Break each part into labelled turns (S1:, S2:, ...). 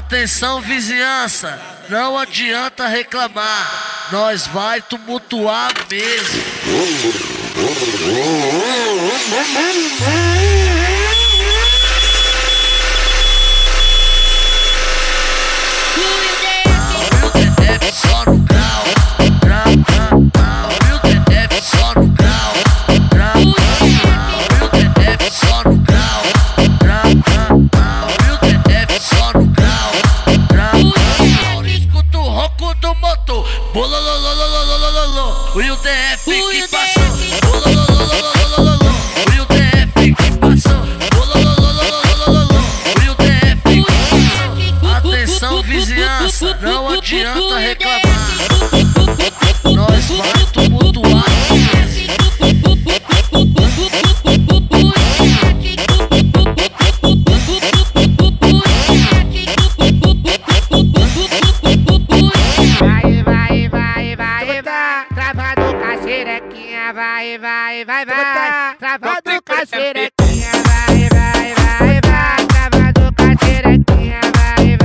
S1: Atenção vizinhança, não adianta reclamar, nós vai tumultuar mesmo. O DF só no grau, o DF só no grau, o DF só no grau, o DF só no grau. Escuta o ronco do motor, bololololololololololol. O DF que passou, bololololololololol. O DF que passou, bolololololololol. O DF que passou. Atenção vizinhança, não adianta reclamar, nós vai tumultuar mesmo.
S2: Vai, travado com a xerequinha, vai, travado com a xerequinha, vai.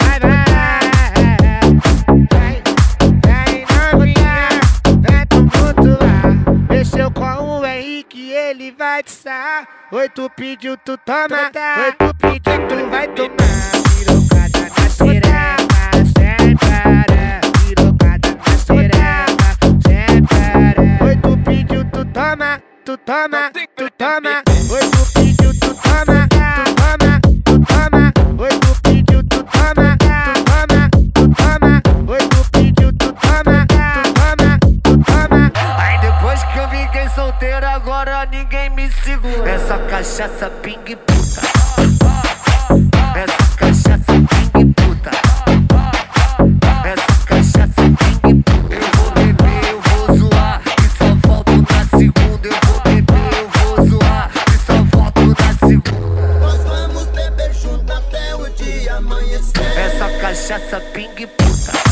S2: Vem novinha, vem tumultuar, mexeu com o Henrique, ele vai tiçar. Oi, tu pediu, tu toma, oi, tu pediu, tu vai tomar. Pirocada na xereca, sem parar, pirocada na xereca, sem parar. Oi, tu pediu, tu toma, tu toma. Oi, tu pediu, tu toma, tu toma. Oi, tu pediu, tu toma, tu toma. Oi, tu pediu, tu toma, tu toma. Aí depois que eu fiquei solteiro, agora ninguém me segura. Essa cachaça pingue puta, essa cachaça pingue puta, essa cachaça pingue puta. Eu vou beber, eu vou zoar, e só volto na segunda. Eu vou beber, eu vou zoar, e só volto na segunda.
S3: Nós vamos beber junto até o dia amanhecer.
S2: Essa cachaça pingue puta.